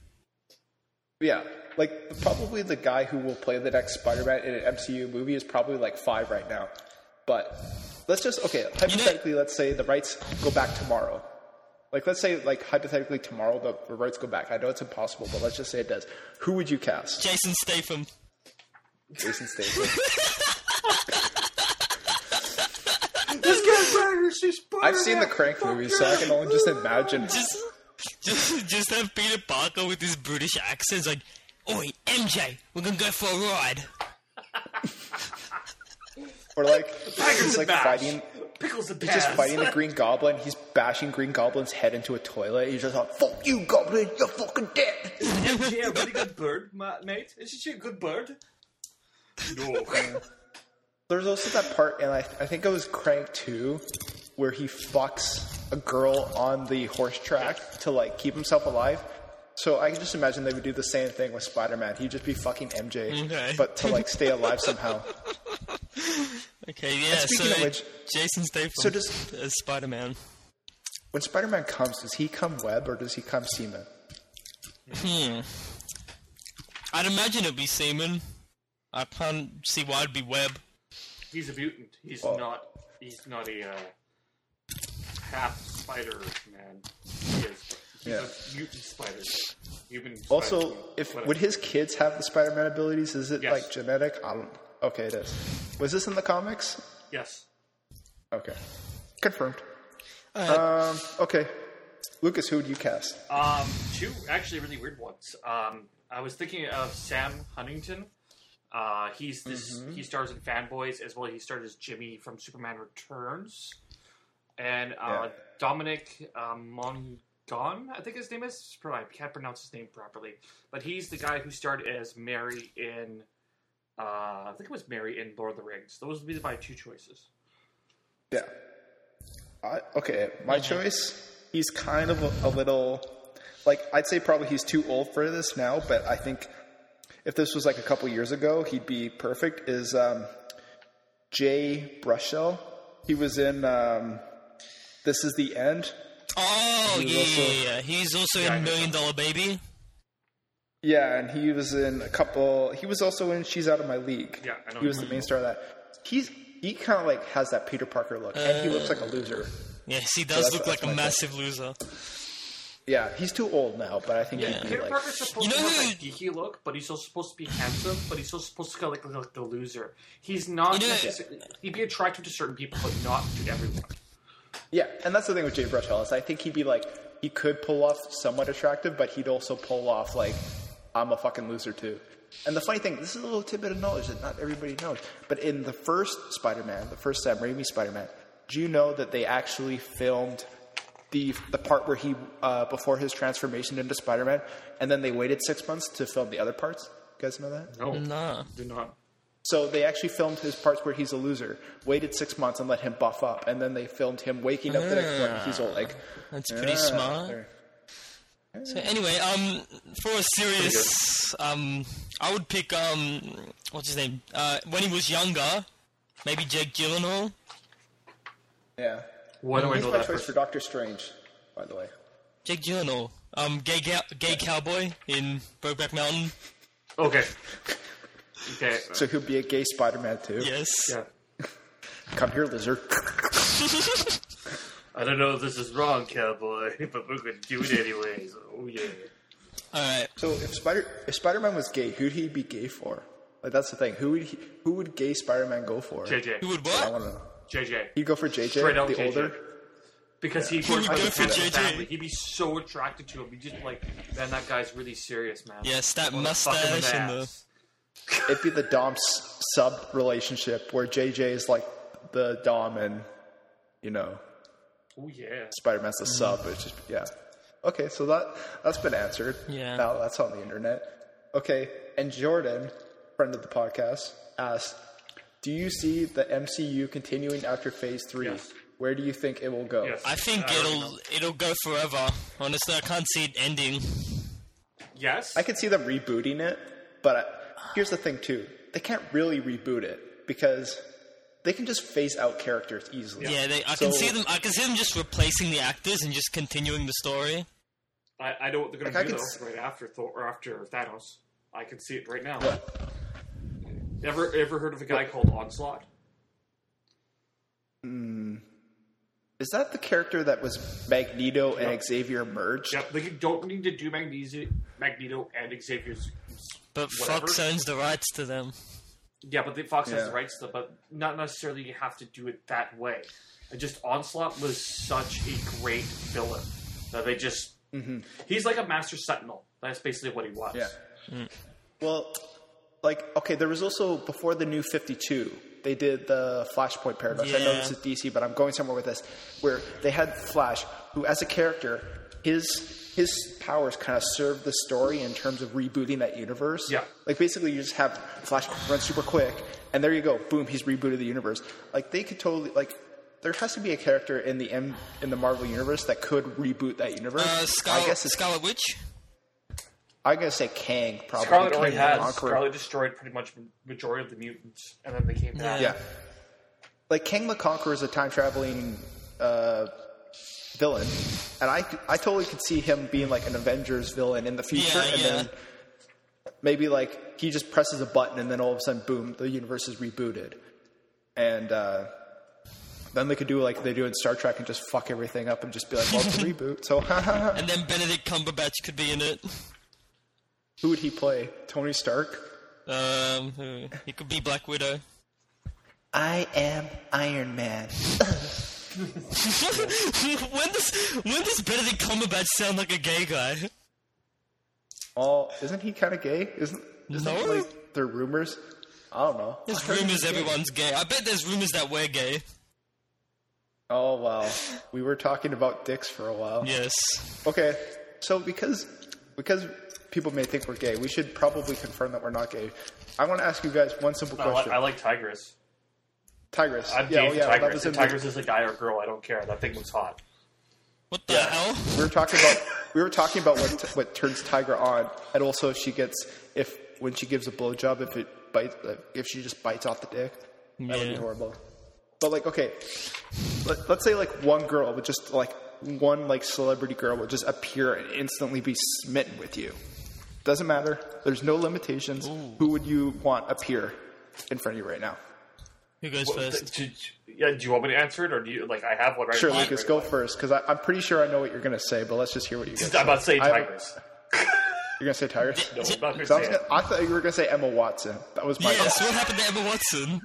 Yeah, like probably the guy who will play the next Spider-Man in an M C U movie is probably like five right now. But let's just okay. Hypothetically, let's say the rights go back tomorrow. Like let's say like hypothetically tomorrow the, the rights go back. I know it's impossible, but let's just say it does. Who would you cast? Jason Statham. Jason Statham. Let's get ready to see Spider-Man. I've seen the Crank movies, so I can only just imagine. Just, just, just have Peter Parker with his British accent, like, "Oi, M J, we're gonna go for a ride." Or like, Tigers he's and like bash. fighting. Pickles and He's just Paz. fighting the Green Goblin. He's bashing Green Goblin's head into a toilet. He's just like, "Fuck you, Goblin! You're fucking dead." M J a really good bird, ma- mate? Isn't she a good bird? No. There's also that part, and I, I think it was Crank two, where he fucks a girl on the horse track to like keep himself alive. So I can just imagine they would do the same thing with Spider-Man. He'd just be fucking M J, Okay. but to like stay alive somehow. Okay, yeah. And speaking so of which- Jason Statham So does- as Spider-Man. When Spider-Man comes, does he come web or does he come semen? Hmm. I'd imagine it'd be semen. I can't see why it'd be web. He's a mutant. He's Oh. not. He's not a uh, half spider man. He is. He's Yeah. a mutant spider. Human. Also, spider, if whatever. would his kids have the Spider-Man abilities? Is it Yes. like genetic? I don't. Okay, it is. Was this in the comics? yes. Okay, confirmed. Uh, Um. Okay, Lucas, who would you cast? Um, two actually really weird ones. Um, I was thinking of Sam Huntington. Uh, he's this. Mm-hmm. He stars in Fanboys as well. He starred as Jimmy from Superman Returns, and uh, Yeah. Dominic um, Monaghan, I think his name is. I can't pronounce his name properly, but he's the guy who starred as Mary in. Uh, I think it was Mary in Lord of the Rings. Those would be my two choices. Yeah. I, okay, my choice. He's kind of a, a little, like I'd say probably he's too old for this now, but I think if this was like a couple years ago, he'd be perfect. Is um, Jay Brushell? He was in um, This Is the End. oh, He was yeah, also- yeah, yeah. He's also Yeah, I in know. Million Dollar Baby. Yeah, and he was in a couple. He was also in She's Out of My League. Yeah, I know He was him. the main star of that. He's he kind of like has that Peter Parker look, and he looks like a loser. Yes, he does that's- look that's like a my massive loser. Yeah, he's too old now, but I think Yeah. he'd be Peter like. Parker's supposed You know to have who- that geeky look, but he's also supposed to be handsome, but he's also supposed to kind of like, look like the loser. He's not You know- necessarily... He'd be attractive to certain people, but not to everyone. Yeah, and that's the thing with Jay Brushell is I think he'd be like he could pull off somewhat attractive, but he'd also pull off like I'm a fucking loser too. And the funny thing, this is a little tidbit of knowledge that not everybody knows, but in the first Spider-Man, the first Sam Raimi Spider-Man, do you know that they actually filmed the the part where he uh, before his transformation into Spider-Man, and then they waited six months to film the other parts? You guys know that? No, Nah. do not. So they actually filmed his parts where he's a loser, waited six months and let him buff up, and then they filmed him waking up the next morning. He's all like, That's pretty "Ah, smart. there." So anyway, um, for a serious, um, I would pick um, what's his name? Uh, when he was younger, maybe Jake Gyllenhaal. Yeah. Why do I He's know my that choice person? for Doctor Strange, by the way. Jake Gyllenhaal, um, gay ga- gay cowboy in Brokeback Mountain. Okay. Okay. So he'll be a gay Spider-Man too. Yes. Yeah. Come here, lizard. I don't know if this is wrong, cowboy, but we're going to do it anyways. Oh, yeah. All right. So if Spider if Spider-Man was gay, who'd he be gay for? Like that's the thing. Who would he, who would gay Spider-Man go for? J J. Who would I what? want to know. J J. He'd go for J J, Straight out the J J. older. Because he would works go with for the J J. family. He'd be so attracted to him. He'd just be like, man, that guy's really serious, man. Yes, that I wanna fuck him in mustache and the. ass. It'd be the Dom s- sub relationship where J J is like the Dom and you know Oh, yeah. Spider-Man's the sub. It's just yeah. Okay, so that that's been answered. Yeah. Now that's on the internet. Okay, and Jordan, friend of the podcast, asked, "Do you see the M C U continuing after Phase Three? Yes. Where do you think it will go?" Yes. I think I already it'll know. it'll go forever. Honestly, I can't see it ending. Yes? I could see them rebooting it, but I, here's the thing too: they can't really reboot it because they can just phase out characters easily. Yeah, they, I can So- see them. I can see them just replacing the actors and just continuing the story. I, I know what they're going Like, I to do, could though, s- right after Thor, or after Thanos. I can see it right now. What? Ever ever heard of a guy called Onslaught? Is that the character that was Magneto and Xavier merged? Yep, they don't need to do Magneto, Magneto and Xavier's. But Whatever. Fox owns the rights to them. Yeah, but the Fox has Yeah. the rights to, but not necessarily you have to do it that way. And just Onslaught was such a great villain that they just... Mm-hmm. He's like a Master Sentinel. That's basically what he was. Yeah. Mm. Well, like, okay, there was also, before the New fifty-two, they did the Flashpoint Paradox. Yeah. I know this is D C, but I'm going somewhere with this, where they had Flash, who, as a character, his his powers kind of served the story in terms of rebooting that universe. Yeah. Like, basically, you just have Flash run super quick, and there you go. Boom, he's rebooted the universe. Like, they could totally, like... There has to be a character in the M- in the Marvel universe that could reboot that universe. Uh, Scarlet, I guess it's, Scarlet Witch? I'm going to say Kang, probably. Scarlet Kang already the has. Conqueror. Scarlet destroyed pretty much majority of the mutants, and then they came back. Yeah. Like, Kang the Conqueror is a time-traveling uh, villain, and I, I totally could see him being, like, an Avengers villain in the future, Yeah, and yeah. then maybe, like, he just presses a button, and then all of a sudden, boom, the universe is rebooted. And, uh... then they could do like they do in Star Trek and just fuck everything up and just be like, well, it's a reboot. So, And then Benedict Cumberbatch could be in it. Who would he play? Tony Stark? Um, who- he could be Black Widow. I am Iron Man. when does when does Benedict Cumberbatch sound like a gay guy? Oh, isn't he kind of gay? Isn't, isn't No. like there rumors? I don't know. There's I heard rumors he's gay. everyone's gay. I bet there's rumors that we're gay. Oh, wow. We were talking about dicks for a while. Yes. Okay, so because because people may think we're gay, we should probably confirm that we're not gay. I want to ask you guys one simple I, like, question. I like Tigress. Tigress. I'm yeah, gay oh, for yeah, that Tigress. was If in the- Tigress is a guy or a girl, I don't care. That thing looks hot. What the Yeah. hell? We were talking about we were talking about what what turns Tiger on, and also if she gets if when she gives a blowjob, if it bites, uh, if she just bites off the dick, that would be Yeah. horrible. But like, okay, let, let's say like one girl would just like one like celebrity girl would just appear and instantly be smitten with you. Doesn't matter. There's no limitations. Ooh. Who would you want appear in front of you right now? Who goes Well, first? do, do- yeah, do you want me to answer it, or do you like? I have one right. Sure, now. Lucas, go first because I'm pretty sure I know what you're going to say. But let's just hear what you guys I'm about to say I- Tigress. You're going to say Tigress? No, I'm not going to 'Cause I, was say gonna, it. I thought you were going to say Emma Watson. That was my Yes, guess. what happened to Emma Watson?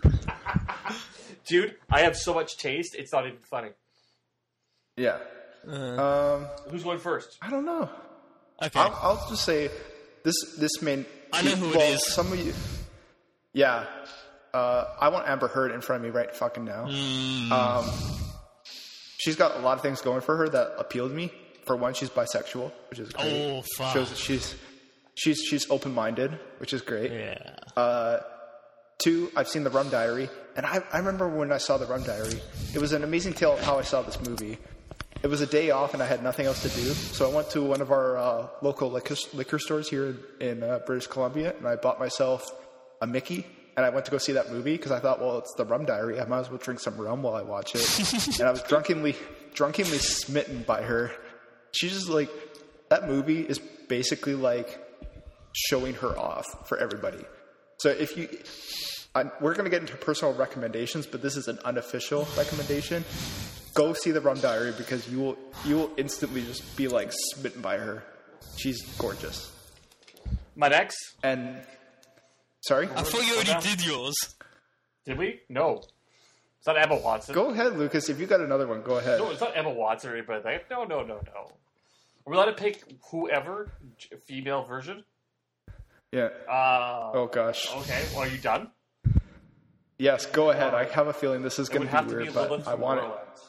Dude, I have so much taste. It's not even funny. Yeah. Uh, Um, Who's going first? I don't know. Okay. I'll, I'll just say this. This may. I know who it well, is. Some of you. Yeah. Uh, I want Amber Heard in front of me right fucking now. Mm. Um, she's got a lot of things going for her that appeal to me. For one, she's bisexual, which is great. Oh, fuck. Shows that she's she's she's open minded, which is great. Yeah. Uh, two, I've seen The Rum Diary, and I, I remember when I saw The Rum Diary, it was an amazing tale of how I saw this movie. It was a day off, and I had nothing else to do, so I went to one of our uh, local liquor, liquor stores here in uh, British Columbia, and I bought myself a Mickey, and I went to go see that movie because I thought, well, it's The Rum Diary, I might as well drink some rum while I watch it. And I was drunkenly, drunkenly smitten by her. She's just like, that movie is basically like showing her off for everybody. So if you, I, we're going to get into personal recommendations, but this is an unofficial recommendation. Go see The Rum Diary because you will you will instantly just be like smitten by her. She's gorgeous. My next? And sorry, I thought you already did yours. Did we? No. It's not Emma Watson. go ahead, Lucas. If you got another one, go ahead. No, it's not Emma Watson or anybody like that. No, no, no, no. Are we allowed to pick whoever, j- female version? Yeah. Uh, Oh gosh. Okay, well, are you done? Yes, go ahead. I have a feeling this is It going would to have be to be weird, but Lilith I from want it. Borderlands.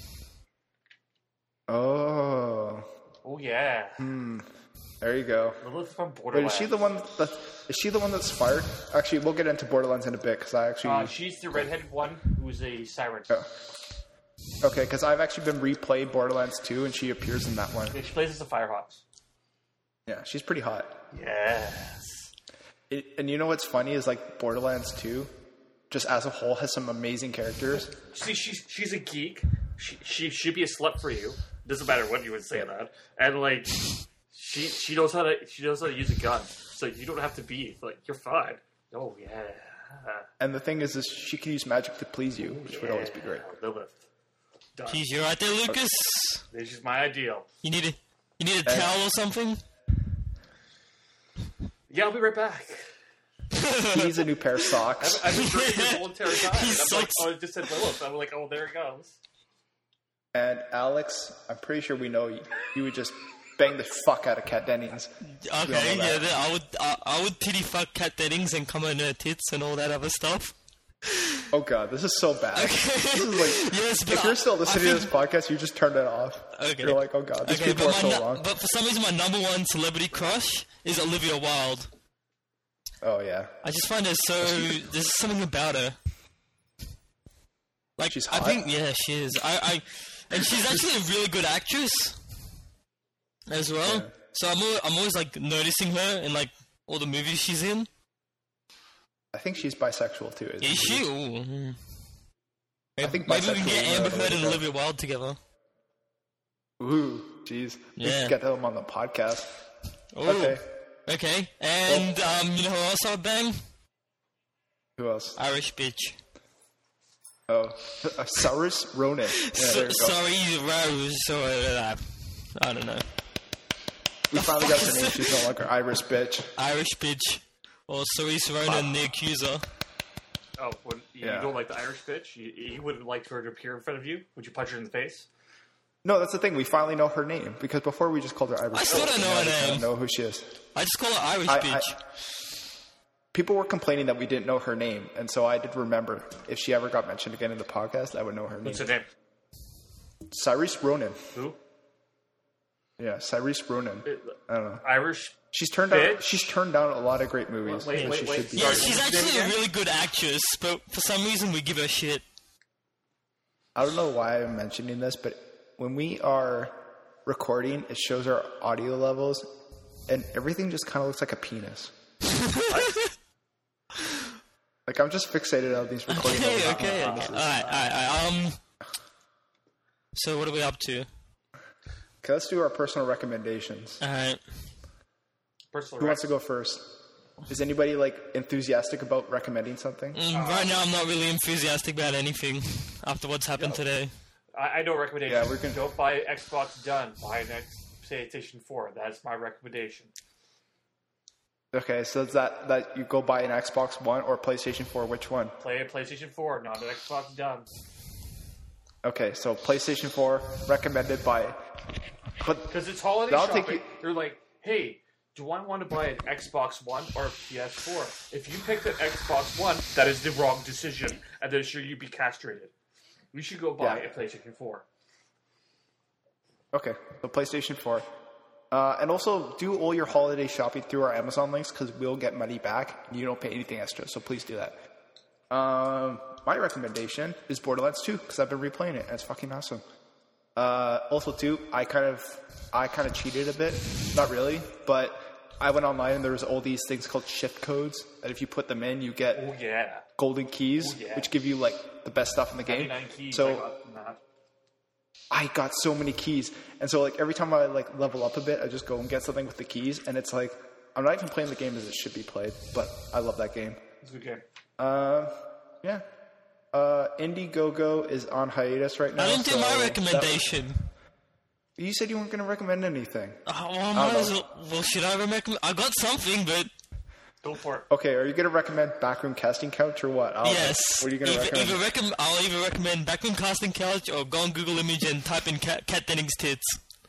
Oh, Oh, yeah. there you go. Lilith from Wait, Borderlands. is she the one that is she the one that's fired? Actually, we'll get into Borderlands in a bit because I actually Uh, she's the redheaded one who's a siren. Oh. okay because I've actually been replaying Borderlands two and she appears in that one. Yeah, she plays as a Firehawks. Yeah, she's pretty hot. Yes. It, and you know what's funny is like Borderlands two, just as a whole, has some amazing characters. See, she's she's a geek. She she should be a slut for you. Doesn't matter what you would say that. And like, she she knows how to she knows how to use a gun. So you don't have to be like you're fine. Oh yeah. And the thing is, is she can use magic to please you, which would always be great. Yeah, Lilith. Done. Jeez, you're right there, Lucas. This is my ideal. You need a you need a towel or something? Yeah, I'll be right back. He needs a new pair of socks. I've been drinking this whole entire time. He And I'm like, sucks. oh, I just said Lilith. I'm like, oh, there it goes. And Alex, I'm pretty sure we know you, you would just bang the fuck out of Kat Dennings. Okay, yeah, then I would I, I would titty fuck Kat Dennings and come on her tits and all that other stuff. Oh god, this is so bad. Okay. This is like, Yes, but if you're I- still I listening think- to this podcast, you just turned it off. Okay. You're like, oh god, these Okay, people are but, so my, nu- wrong. but for some reason my number one celebrity crush is Olivia Wilde. Oh yeah, I just find her so... There's something about her. Like, She's I hot? think, yeah, she is. I, I, and she's actually a really good actress as well. Yeah. So I'm, al- I'm always, like, noticing her in, like, all the movies she's in. I think she's bisexual too. Isn't Is she? Ooh. hmm. I think Maybe we can bisexual get is Amber not Heard and Olivia. Olivia Wilde together. Ooh, jeez. We Yeah. should get them on the podcast. Ooh. Okay. Okay. And, um, you know who else I'd bang? Who else? Irish bitch. Oh, uh, Cyrus Ronan. Yeah, So, there we go. sorry, Rose, or uh, I don't know. We finally got her name. She's no longer Irish bitch. Irish bitch. Or Cerise Ronan, the accuser. Oh, when you Yeah. don't like the Irish bitch? You, you wouldn't like her to appear in front of you? Would you punch her in the face? No, that's the thing. We finally know her name because before we just called her Irish. I still bitch, don't and know now her we kinda name. Know who she is. I just call her Irish I- bitch. I- People were complaining that we didn't know her name, and so I did remember if she ever got mentioned again in the podcast, I would know her name. What's her name? Cyrus Ronan. Who? Yeah, Cyrus Ronan. I don't know. Irish? She's turned down. Bitch? She's turned down a lot of great movies. Wait, so wait, she wait. should be. yeah, Sorry, she's what's her name actually a again? really good actress, but for some reason we give her shit. I don't know why I'm mentioning this, but when we are recording, it shows our audio levels, and everything just kind of looks like a penis. Like I'm just fixated on these recording Okay, levels. okay. Alright, alright, alright. Um, so what are we up to? Okay, let's do our personal recommendations. Alright. Personal Who wants to go first? Is anybody like enthusiastic about recommending something? Mm, right now I'm not really enthusiastic about anything after what's happened today. I, I know recommendation. Yeah, we're gonna- Don't buy Xbox Done. Buy an X- PlayStation four. That's my recommendation. Okay, so is that that you go buy an Xbox One or PlayStation four? Which one? Play a PlayStation four, not an Xbox Done. Okay, so PlayStation four recommended by. But Because it's holiday That'll take shopping. you- They're like, hey, do I want to buy an Xbox One or a P S four? If you pick the Xbox One, that is the wrong decision, and then sure you be castrated. We should go buy Yeah. a PlayStation four. okay, so PlayStation four. Uh, and also, do all your holiday shopping through our Amazon links because we'll get money back and you don't pay anything extra. So please do that. Um, my recommendation is Borderlands two because I've been replaying it and it's fucking awesome. Uh, also, too, I kind of, I kind of cheated a bit. Not really, but I went online and there was all these things called shift codes that if you put them in, you get Oh yeah, golden keys, Oh, yeah. which give you like the best stuff in the game. ninety-nine keys. So I got from that. I got so many keys, and so like every time I like level up a bit, I just go and get something with the keys, and it's like I'm not even playing the game as it should be played, but I love that game. It's a good game. Uh, yeah. Uh, Indiegogo is on hiatus right now. I didn't do so my that- recommendation. you said you weren't going to recommend anything. Oh, well, might don't as know. well, well, should I recommend? I got something, but Go for it. Okay, are you going to recommend Backroom Casting Couch or what? I don't know. yes. What are you going to either, recommend? either recommend, I'll either recommend Backroom Casting Couch or go on Google Image and type in Cat, Cat Dennings tits.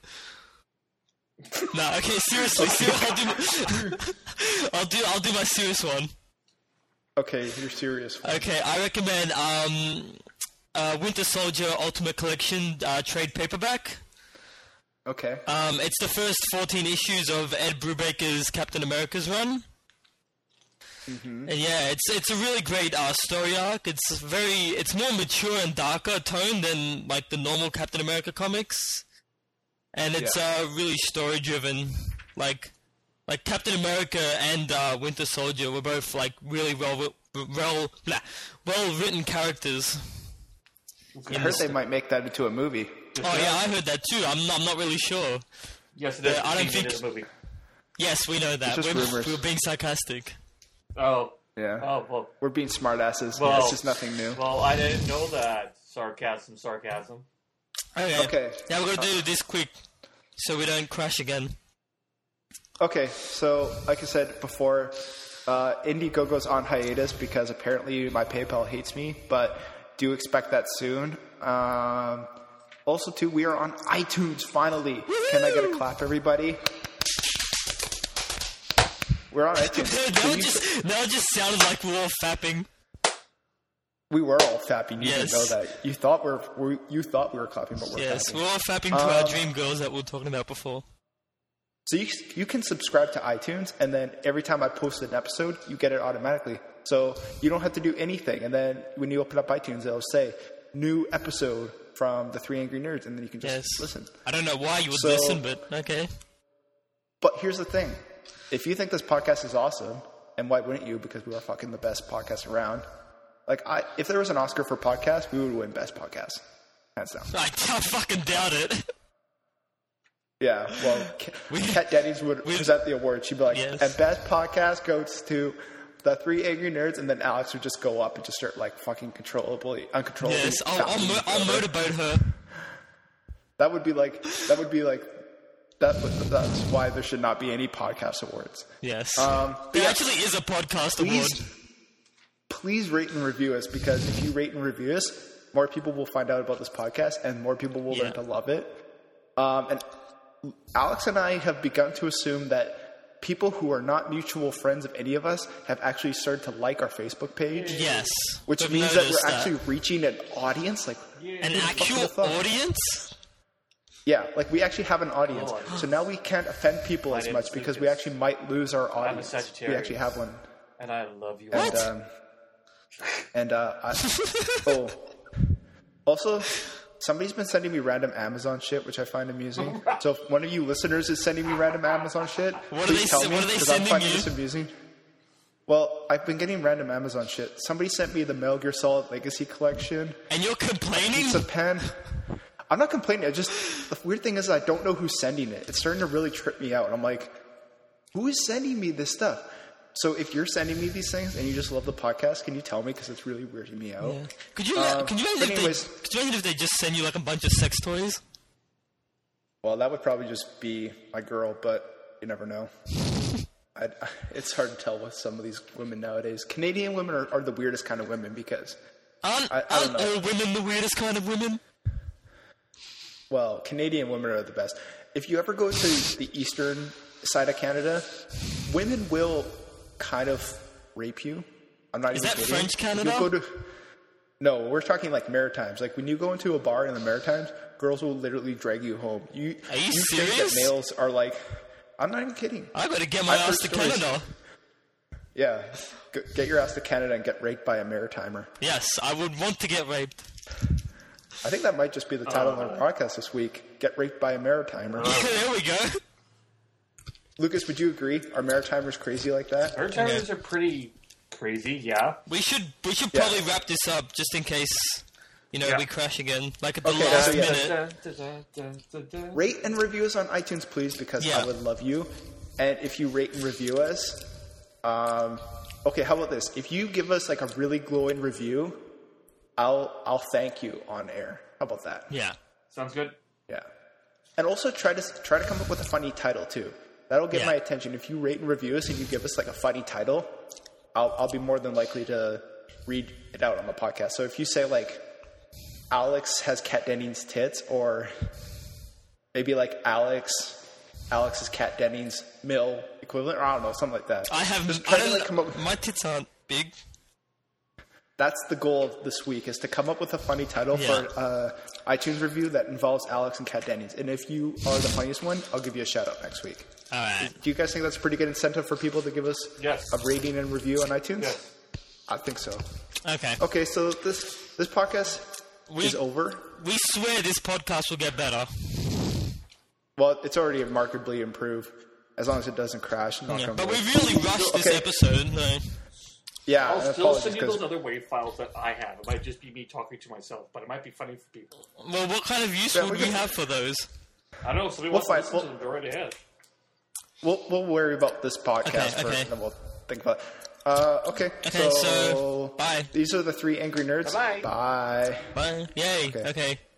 Nah, okay, seriously, seriously, I'll do, I'll do, I'll do my serious one. Okay, you're serious. Okay, I recommend um, uh, Winter Soldier Ultimate Collection uh, trade paperback. Okay. Um, it's the first fourteen issues of Ed Brubaker's Captain America's run. And yeah, it's it's a really great uh, story arc. It's very it's more mature and darker tone than like the normal Captain America comics, and it's Yeah. uh, really story driven. Like like Captain America and uh, Winter Soldier were both like really well well blah, well written characters. I heard they might make that into a movie. Oh yeah, I heard that too. I'm not, I'm not really sure. Yes, it is. I don't Being think- in this movie. Yes, we know that. It's just We're, rumors. we're being sarcastic. Oh. Yeah. Oh well. We're being smartasses. Well, yeah, it's just nothing new. Well, I didn't know that. Sarcasm, sarcasm. Okay. Okay. Now we're gonna do this quick, so we don't crash again. Okay, so like I said before, uh, Indiegogo's on hiatus because apparently my PayPal hates me, but do expect that soon. Um, Also, too, we are on iTunes, finally. Woo-hoo! Can I get a clap, everybody? We're on iTunes. now, it just, now it just sounded like we were all fapping. We were all fapping. You yes. didn't know that. You thought, we're, we're, you thought we were clapping, but we're yes, fapping. Yes, we're all fapping to um, our dream girls that we were talking about before. So you you can subscribe to iTunes, and then every time I post an episode, you get it automatically. So you don't have to do anything. And then when you open up iTunes, it'll say, new episode from the Three Angry Nerds, and then you can just yes. listen. I don't know why you would so, listen, but okay. But here's the thing. If you think this podcast is awesome, and why wouldn't you? Because we are fucking the best podcast around. Like, I, if there was an Oscar for podcast, we would win best podcast. Hands down. I, I fucking doubt it. Yeah, well, we, Kat Dennings would we, present the award. She'd be like, yes. and best podcast goes to the Three Angry Nerds, and then Alex would just go up and just start, like, fucking controllably, uncontrollably. Yes, I'll, I'll, mo- I'll motivate her. That would be like, that would be like, that. that's why there should not be any podcast awards. Yes. Um, there yeah, actually is a podcast please, award. Please rate and review us, because if you rate and review us, more people will find out about this podcast, and more people will yeah. learn to love it. Um, and Alex and I have begun to assume that people who are not mutual friends of any of us have actually started to like our Facebook page. Yes. Which We've means that we're that. actually reaching an audience. Like yeah. An actual audience? Yeah, like we actually have an audience. Oh, so now we can't offend people as much because we actually might lose our audience. I'm a Sagittarius. We actually have one. And I love you. And, um, and uh, I, oh, also, somebody's been sending me random Amazon shit, which I find amusing. So if one of you listeners is sending me random Amazon shit, what please are they, tell me, what are they because I'm finding you? this amusing. Well, I've been getting random Amazon shit. Somebody sent me the Metal Gear Solid Legacy Collection. And you're complaining? It's a pen. I'm not complaining. I just, the weird thing is I don't know who's sending it. It's starting to really trip me out. I'm like, who is sending me this stuff? So if you're sending me these things and you just love the podcast, can you tell me? Because it's really weirding me out. Yeah. Could you, um, could, you imagine if anyways, they, could you imagine if they just send you like a bunch of sex toys? Well, that would probably just be my girl, but you never know. I, it's hard to tell with some of these women nowadays. Canadian women are, are the weirdest kind of women because... Aren't, I, I aren't all women the weirdest kind of women? Well, Canadian women are the best. If you ever go to the eastern side of Canada, women will kind of rape you. I'm not Is even that kidding. French Canada? Go to, no, we're talking like Maritimes. Like when you go into a bar in the Maritimes, girls will literally drag you home. You, are you, you serious? think that males are like... I'm not even kidding. I gotta get my I've ass to stories. Canada. Yeah, G- get your ass to Canada and get raped by a Maritimer. Yes, I would want to get raped. I think that might just be the title uh, of our podcast this week. Get raped by a Maritimer. Yeah, there we go. Lucas, would you agree? Are Maritimers crazy like that? Maritimers yeah. are pretty crazy, yeah. We should we should yeah. probably wrap this up just in case, you know, yeah. we crash again. Like at the okay, last so yeah. minute. Da, da, da, da, da. Rate and review us on iTunes, please, because yeah. I would love you. And if you rate and review us, um, okay, how about this? If you give us like a really glowing review, I'll I'll thank you on air. How about that? Yeah. Sounds good. Yeah. And also try to try to come up with a funny title too. That'll get yeah. my attention. If you rate and review us and you give us like a funny title, I'll I'll be more than likely to read it out on the podcast. So if you say like Alex has Kat Dennings tits, or maybe like Alex Alex's Kat Dennings mill equivalent, or I don't know, something like that. I have Just I try to, don't, like, come up with, my tits aren't big. That's the goal of this week, is to come up with a funny title Yeah. for uh, iTunes review that involves Alex and Kat Dennings. And if you are the funniest one, I'll give you a shout out next week. All right. Do you guys think that's a pretty good incentive for people to give us Yes. a rating and review on iTunes? Yes. I think so. Okay. Okay, so this this podcast We- is over. We swear this podcast will get better. Well, it's already markedly improved, as long as it doesn't crash. Knock Yeah, on but wood. we really rushed this Okay. episode. No. Yeah, I'll and still apologies, send you 'cause- those other WAV files that I have. It might just be me talking to myself, but it might be funny for people. Well, what kind of use Yeah, would we we can- have for those? I don't know. Somebody We'll wants find- to listen we'll- to them. Go right ahead. We'll we'll worry about this podcast Okay, first, okay. and then we'll think about it. Uh, okay, Okay, so, so, bye. These are the three angry nerds. Bye-bye. Bye. Bye. Yay. Okay. Okay.